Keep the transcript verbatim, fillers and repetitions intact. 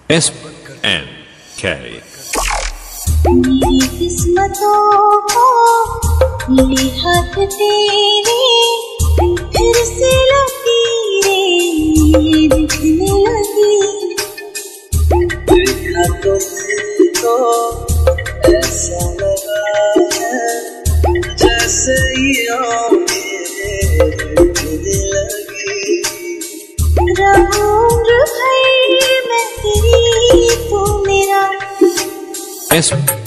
S N के मेरी किस्मतों को ये हाथ तेरे फिर से लकीरें दिखने लगी। देखा तो तो ऐसा लगा है जैसे ये आँखें दिखने लगी। रहूंगी भाई मैं तेरी, तू मेरा। एस